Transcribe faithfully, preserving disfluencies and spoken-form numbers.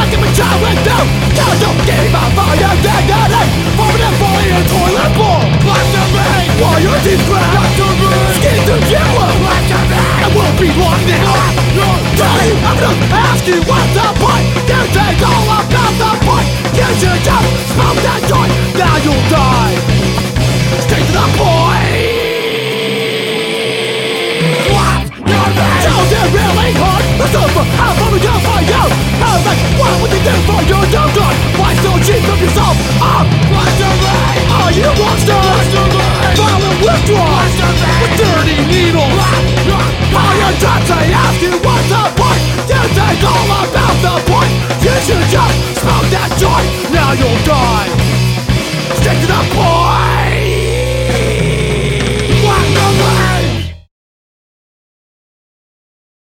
give me time with you. Count don't give my fire dignity. Falling and falling in a toilet bowl. Back to me. While your teeth crack. Back to me. Skin to yellow. Back to me. It won't be long now. Darling, I'm gonna ask you what's the point.